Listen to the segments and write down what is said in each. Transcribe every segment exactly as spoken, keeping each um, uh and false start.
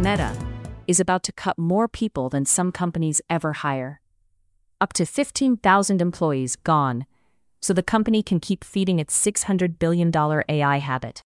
Meta is about to cut more people than some companies ever hire. Up to fifteen thousand employees gone, so the company can keep feeding its six hundred billion dollars A I habit.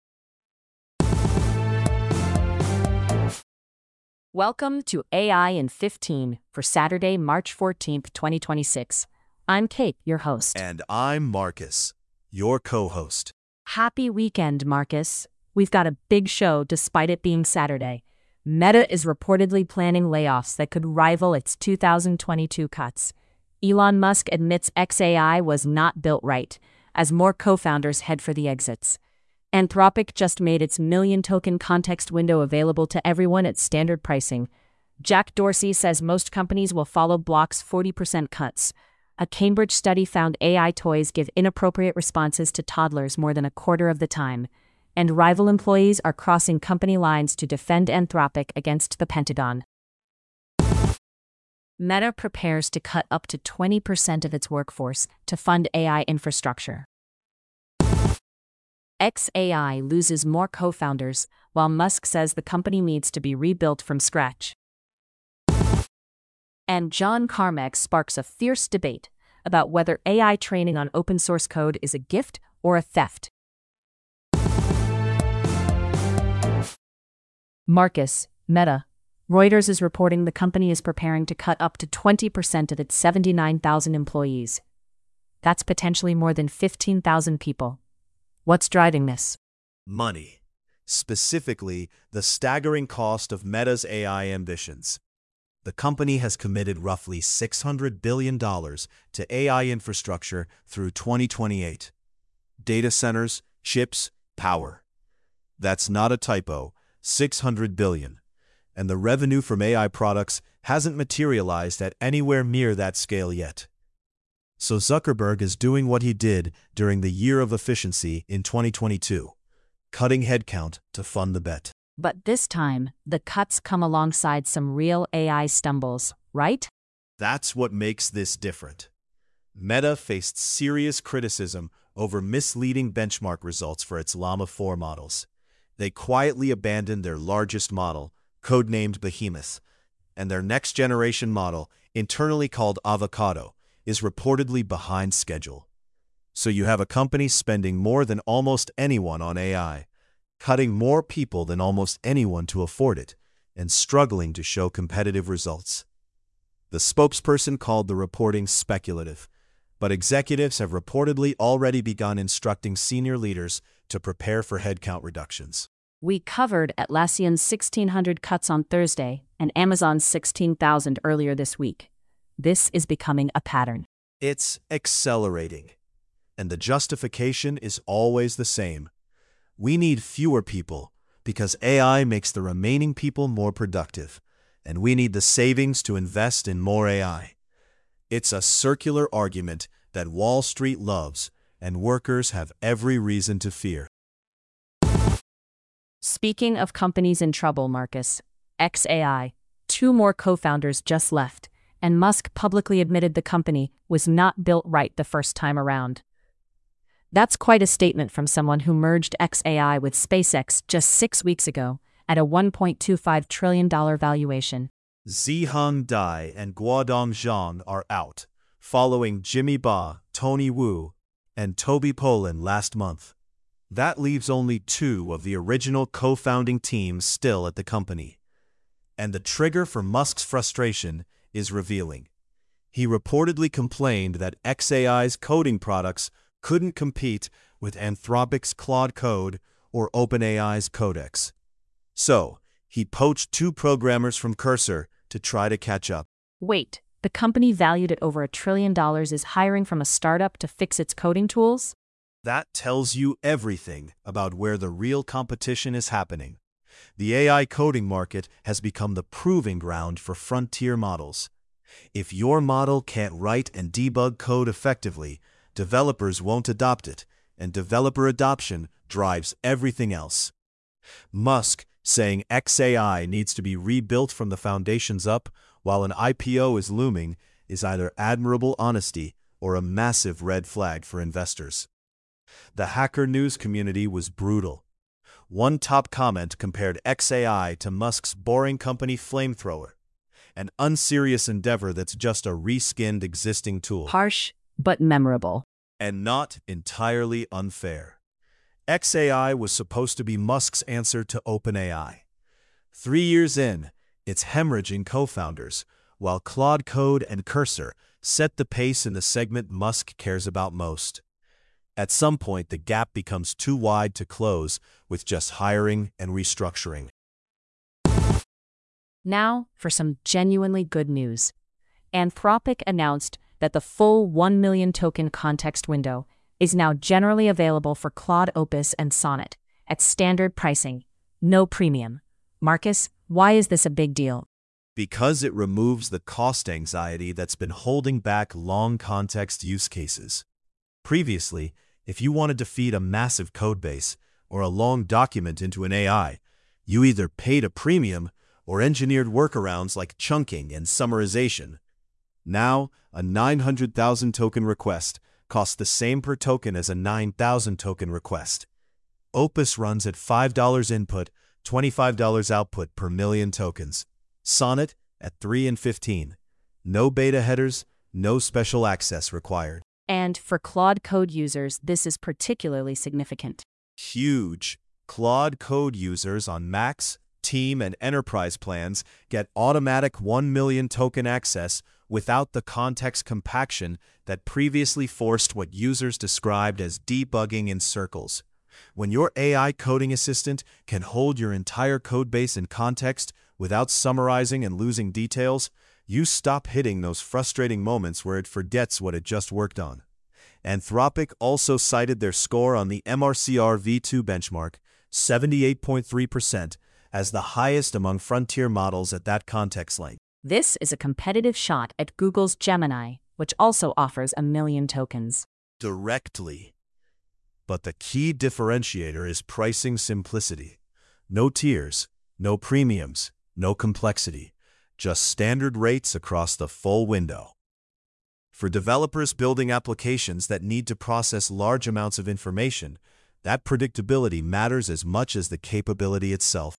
Welcome to A I in fifteen for Saturday, March fourteenth, twenty twenty-six. I'm Kate, your host. And I'm Marcus, your co-host. Happy weekend, Marcus. We've got a big show despite it being Saturday. Meta is reportedly planning layoffs that could rival its two thousand twenty-two cuts. Elon Musk admits X A I was not built right, as more co-founders head for the exits. Anthropic just made its million-token context window available to everyone at standard pricing. Jack Dorsey says most companies will follow Block's forty percent cuts. A Cambridge study found A I toys give inappropriate responses to toddlers more than a quarter of the time. And rival employees are crossing company lines to defend Anthropic against the Pentagon. Meta prepares to cut up to twenty percent of its workforce to fund A I infrastructure. X A I loses more co-founders, while Musk says the company needs to be rebuilt from scratch. And John Carmack sparks a fierce debate about whether A I training on open-source code is a gift or a theft. Marcus, Meta. Reuters is reporting the company is preparing to cut up to twenty percent of its seventy-nine thousand employees. That's potentially more than fifteen thousand people. What's driving this? Money. Specifically, the staggering cost of Meta's A I ambitions. The company has committed roughly six hundred billion dollars to A I infrastructure through twenty twenty-eight. Data centers, chips, power. That's not a typo. six hundred billion dollars, and the revenue from A I products hasn't materialized at anywhere near that scale yet. So Zuckerberg is doing what he did during the year of efficiency in twenty twenty-two, cutting headcount to fund the bet. But this time, the cuts come alongside some real A I stumbles, right? That's what makes this different. Meta faced serious criticism over misleading benchmark results for its Llama four models. They quietly abandoned their largest model, codenamed Behemoth, and their next-generation model, internally called Avocado, is reportedly behind schedule. So you have a company spending more than almost anyone on A I, cutting more people than almost anyone to afford it, and struggling to show competitive results. The spokesperson called the reporting speculative, but executives have reportedly already begun instructing senior leaders to prepare for headcount reductions. We covered Atlassian's sixteen hundred cuts on Thursday and Amazon's sixteen thousand earlier this week. This is becoming a pattern. It's accelerating, and the justification is always the same. We need fewer people because A I makes the remaining people more productive, and we need the savings to invest in more A I. It's a circular argument that Wall Street loves, and workers have every reason to fear. Speaking of companies in trouble, Marcus, X A I, two more co-founders just left, and Musk publicly admitted the company was not built right the first time around. That's quite a statement from someone who merged X A I with SpaceX just six weeks ago at a one point two five trillion dollars valuation. Zhiheng Dai and Guodong Zhang are out, following Jimmy Ba, Tony Wu, and Toby Polin last month. That leaves only two of the original co-founding teams still at the company. And the trigger for Musk's frustration is revealing. He reportedly complained that X A I's coding products couldn't compete with Anthropic's Claude Code or OpenAI's Codex. So, he poached two programmers from Cursor to try to catch up. Wait, the company valued at over a trillion dollars is hiring from a startup to fix its coding tools? That tells you everything about where the real competition is happening. The A I coding market has become the proving ground for frontier models. If your model can't write and debug code effectively, developers won't adopt it, and developer adoption drives everything else. Musk saying X A I needs to be rebuilt from the foundations up while an I P O is looming is either admirable honesty or a massive red flag for investors. The Hacker News community was brutal. One top comment compared X A I to Musk's boring company Flamethrower, an unserious endeavor that's just a reskinned existing tool. Harsh, but memorable. And not entirely unfair. X A I was supposed to be Musk's answer to OpenAI. Three years in, it's hemorrhaging co-founders, while Claude Code and Cursor set the pace in the segment Musk cares about most. At some point, the gap becomes too wide to close with just hiring and restructuring. Now for some genuinely good news. Anthropic announced that the full one million token context window is now generally available for Claude Opus and Sonnet at standard pricing, no premium. Marcus, why is this a big deal? Because it removes the cost anxiety that's been holding back long context use cases. Previously, if you wanted to feed a massive codebase or a long document into an A I, you either paid a premium or engineered workarounds like chunking and summarization. Now, a nine hundred thousand token request costs the same per token as a nine thousand token request. Opus runs at five dollars input, twenty-five dollars output per million tokens. Sonnet at three and fifteen. No beta headers, no special access required. And for Claude Code users, this is particularly significant. Huge. Claude Code users on Max, Team, and Enterprise plans get automatic one million token access without the context compaction that previously forced what users described as debugging in circles. When your A I coding assistant can hold your entire codebase in context without summarizing and losing details, you stop hitting those frustrating moments where it forgets what it just worked on. Anthropic also cited their score on the M R C R V two benchmark, seventy-eight point three percent, as the highest among frontier models at that context length. This is a competitive shot at Google's Gemini, which also offers a million tokens. Directly. But the key differentiator is pricing simplicity. No tiers, no premiums, no complexity, just standard rates across the full window. For developers building applications that need to process large amounts of information, that predictability matters as much as the capability itself.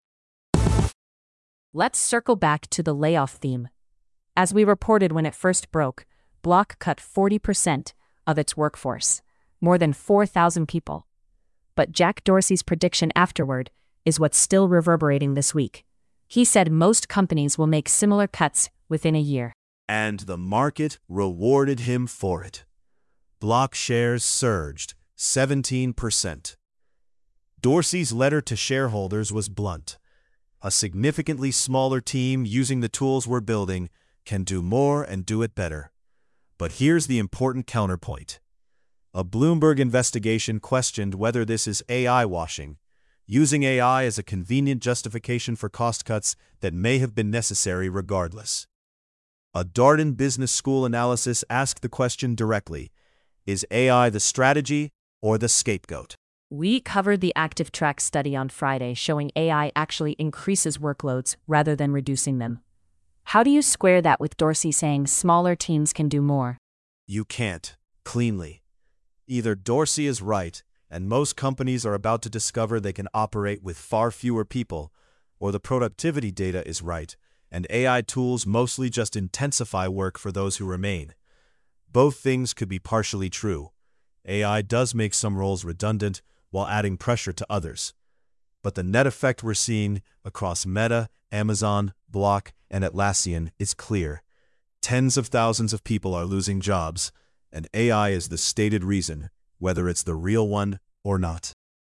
Let's circle back to the layoff theme. As we reported when it first broke, Block cut forty percent of its workforce, more than four thousand people. But Jack Dorsey's prediction afterward is what's still reverberating this week. He said most companies will make similar cuts within a year. And the market rewarded him for it. Block shares surged seventeen percent. Dorsey's letter to shareholders was blunt. A significantly smaller team using the tools we're building can do more and do it better. But here's the important counterpoint. A Bloomberg investigation questioned whether this is A I washing, using A I as a convenient justification for cost cuts that may have been necessary regardless. A Darden Business School analysis asked the question directly, is A I the strategy or the scapegoat? We covered the ActiveTrack study on Friday showing A I actually increases workloads rather than reducing them. How do you square that with Dorsey saying smaller teams can do more? You can't, cleanly. Either Dorsey is right, and most companies are about to discover they can operate with far fewer people, or the productivity data is right, and A I tools mostly just intensify work for those who remain. Both things could be partially true. A I does make some roles redundant while adding pressure to others. But the net effect we're seeing across Meta, Amazon, Block, and Atlassian is clear. Tens of thousands of people are losing jobs, and A I is the stated reason, whether it's the real one or not.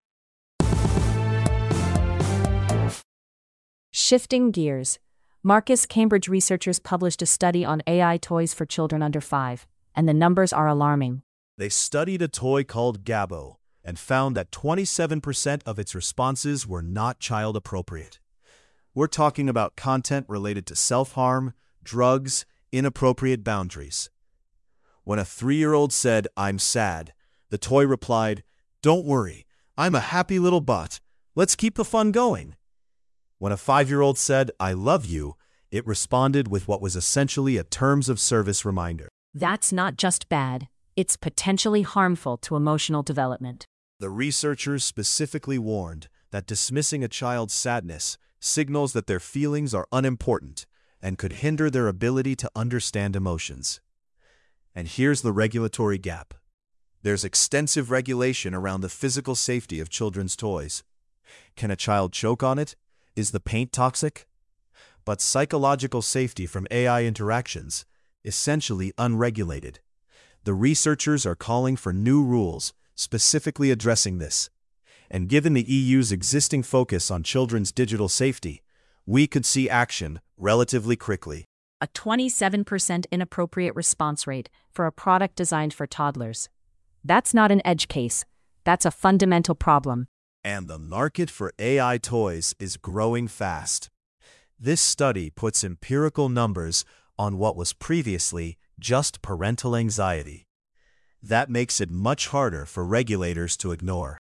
Shifting gears, Marcus, Cambridge researchers published a study on A I toys for children under five, and the numbers are alarming. They studied a toy called Gabo and found that twenty-seven percent of its responses were not child-appropriate. We're talking about content related to self-harm, drugs, inappropriate boundaries. When a three-year-old said, "I'm sad," the toy replied, "Don't worry, I'm a happy little bot. Let's keep the fun going." When a five-year-old said, "I love you," it responded with what was essentially a terms of service reminder. That's not just bad, it's potentially harmful to emotional development. The researchers specifically warned that dismissing a child's sadness signals that their feelings are unimportant and could hinder their ability to understand emotions. And here's the regulatory gap. There's extensive regulation around the physical safety of children's toys. Can a child choke on it? Is the paint toxic? But psychological safety from A I interactions, essentially unregulated. The researchers are calling for new rules specifically addressing this. And given the E U's existing focus on children's digital safety, we could see action relatively quickly. A twenty-seven percent inappropriate response rate for a product designed for toddlers. That's not an edge case. That's a fundamental problem. And the market for A I toys is growing fast. This study puts empirical numbers on what was previously just parental anxiety. That makes it much harder for regulators to ignore.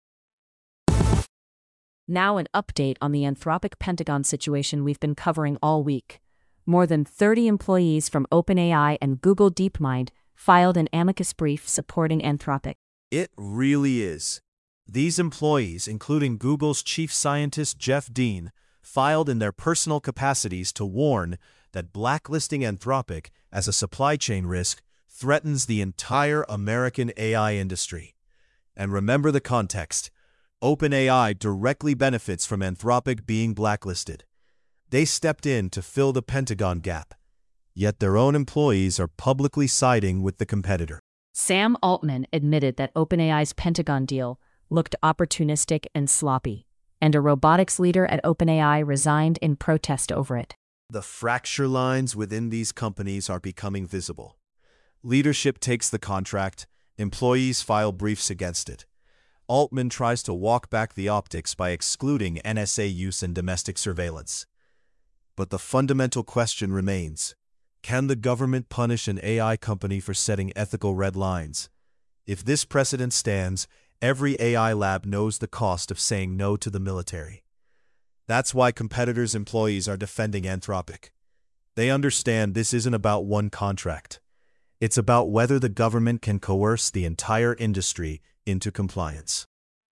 Now an update on the Anthropic Pentagon situation we've been covering all week. More than thirty employees from OpenAI and Google DeepMind filed an amicus brief supporting Anthropic. It really is. These employees, including Google's chief scientist Jeff Dean, filed in their personal capacities to warn that blacklisting Anthropic as a supply chain risk threatens the entire American A I industry. And remember the context. OpenAI directly benefits from Anthropic being blacklisted. They stepped in to fill the Pentagon gap, yet their own employees are publicly siding with the competitor. Sam Altman admitted that OpenAI's Pentagon deal looked opportunistic and sloppy, and a robotics leader at OpenAI resigned in protest over it. The fracture lines within these companies are becoming visible. Leadership takes the contract, employees file briefs against it. Altman tries to walk back the optics by excluding N S A use in domestic surveillance. But the fundamental question remains, can the government punish an A I company for setting ethical red lines? If this precedent stands, every A I lab knows the cost of saying no to the military. That's why competitors' employees are defending Anthropic. They understand this isn't about one contract. It's about whether the government can coerce the entire industry into compliance.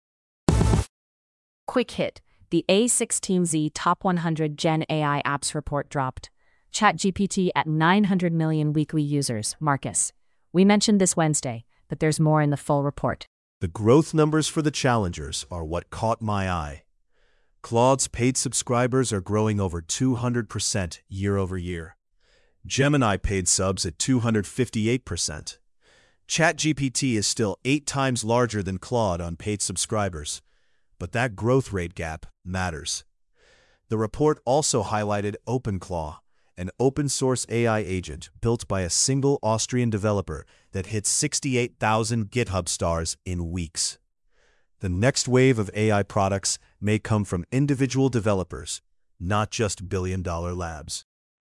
Quick hit. The A sixteen Z Top one hundred Gen A I Apps report dropped. ChatGPT at nine hundred million weekly users. Marcus. We mentioned this Wednesday, but there's more in the full report. The growth numbers for the challengers are what caught my eye. Claude's paid subscribers are growing over two hundred percent year over year. Gemini paid subs at two hundred fifty-eight percent. ChatGPT is still eight times larger than Claude on paid subscribers, but that growth rate gap matters. The report also highlighted OpenClaw, an open-source A I agent built by a single Austrian developer that hit sixty-eight thousand GitHub stars in weeks. The next wave of A I products may come from individual developers, not just billion-dollar labs.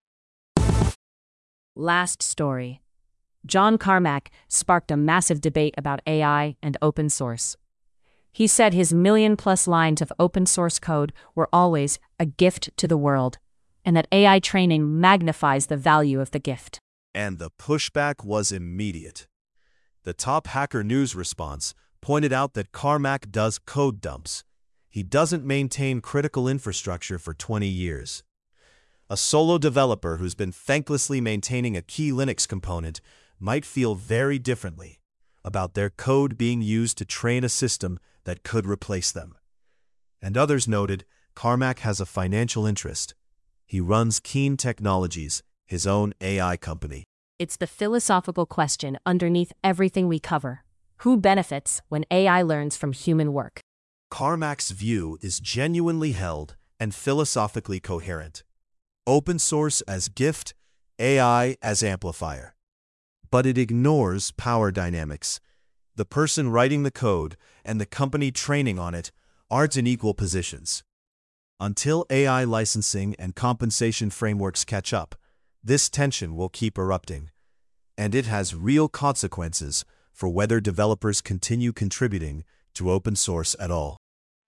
Last story. John Carmack sparked a massive debate about A I and open source. He said his million-plus lines of open-source code were always a gift to the world, and that A I training magnifies the value of the gift. And the pushback was immediate. The top Hacker News response pointed out that Carmack does code dumps. He doesn't maintain critical infrastructure for twenty years. A solo developer who's been thanklessly maintaining a key Linux component might feel very differently about their code being used to train a system that could replace them. And others noted Carmack has a financial interest. He runs Keen Technologies, his own A I company. It's the philosophical question underneath everything we cover. Who benefits when A I learns from human work? Carmack's view is genuinely held and philosophically coherent. Open source as gift, A I as amplifier. But it ignores power dynamics. The person writing the code and the company training on it aren't in equal positions. Until A I licensing and compensation frameworks catch up, this tension will keep erupting. And it has real consequences for whether developers continue contributing to open source at all.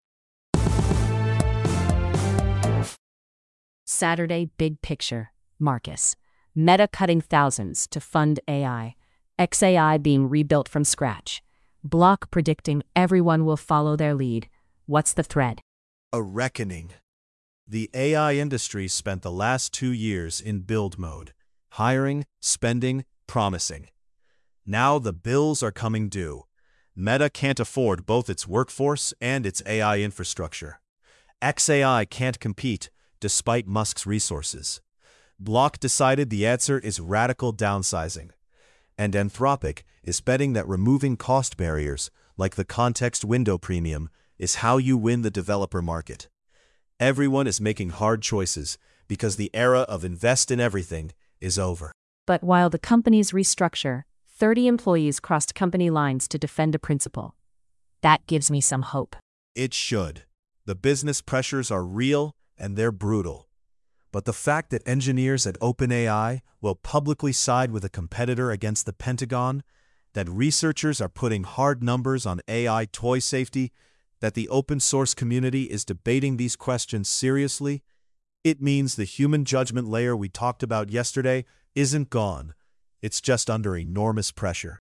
Saturday Big Picture. Marcus. Meta cutting thousands to fund A I. X A I being rebuilt from scratch. Block predicting everyone will follow their lead. What's the thread? A reckoning. The A I industry spent the last two years in build mode, hiring, spending, promising. Now the bills are coming due. Meta can't afford both its workforce and its A I infrastructure. X A I can't compete, despite Musk's resources. Block decided the answer is radical downsizing. And Anthropic is betting that removing cost barriers, like the context window premium, is how you win the developer market. Everyone is making hard choices because the era of invest in everything is over. But while the companies restructure, thirty employees crossed company lines to defend a principle. That gives me some hope. It should. The business pressures are real and they're brutal. But the fact that engineers at OpenAI will publicly side with a competitor against the Pentagon, that researchers are putting hard numbers on A I toy safety, that the open source community is debating these questions seriously, it means the human judgment layer we talked about yesterday isn't gone. It's just under enormous pressure.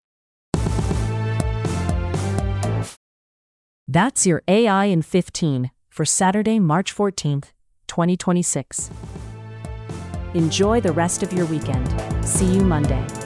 That's your A I in fifteen for Saturday, March fourteenth, twenty twenty-six. Enjoy the rest of your weekend. See you Monday.